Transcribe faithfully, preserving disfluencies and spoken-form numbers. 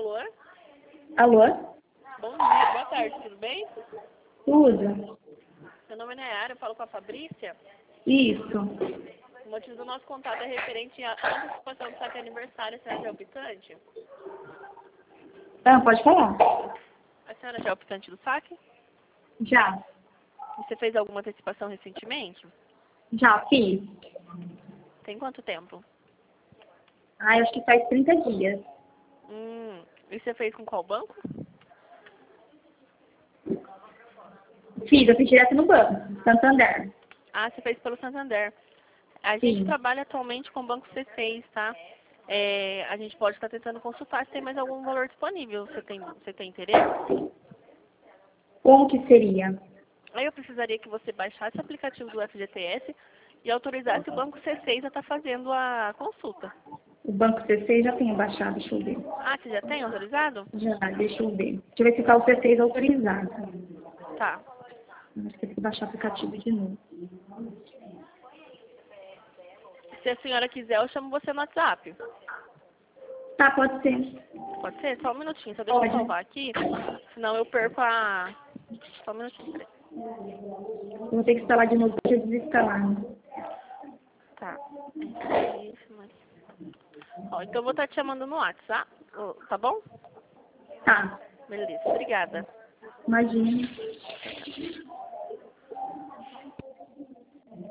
Alô? Alô? Bom dia, boa tarde, tudo bem? Tudo? Meu nome é Nayara, eu falo com a Fabrícia. Isso. O motivo do nosso contato é referente à antecipação do saque aniversário. A senhora já é optante? Ah, pode falar. A senhora já é optante do saque? Já. E você fez alguma antecipação recentemente? Já fiz. Tem quanto tempo? Ah, eu acho que faz trinta dias. Hum, e você fez com qual banco? Fiz, eu fiz direto no banco, Santander. Ah, você fez pelo Santander. A Sim. gente trabalha atualmente com o Banco C seis, tá? É, a gente pode estar tentando consultar se tem mais algum valor disponível. Você tem, você tem interesse? Como que seria? Aí eu precisaria que você baixasse o aplicativo do F G T S e autorizasse o Banco C seis a estar fazendo a consulta. O banco C seis já tem baixado, deixa eu ver. Ah, você já tem autorizado? Já, deixa eu ver. Deixa eu ver se está o C seis autorizado. Tá. Eu acho que tem que baixar o aplicativo de novo. Se a senhora quiser, eu chamo você no WhatsApp. Tá, pode ser. Pode ser? Só um minutinho, só deixa eu Pode. salvar aqui, senão eu perco a... Só um minutinho, peraí. Eu vou ter que instalar de novo para desinstalar. Tá. Isso, mas... Ó, então eu vou estar te chamando no WhatsApp, tá bom? Tá. Beleza, obrigada. Imagina.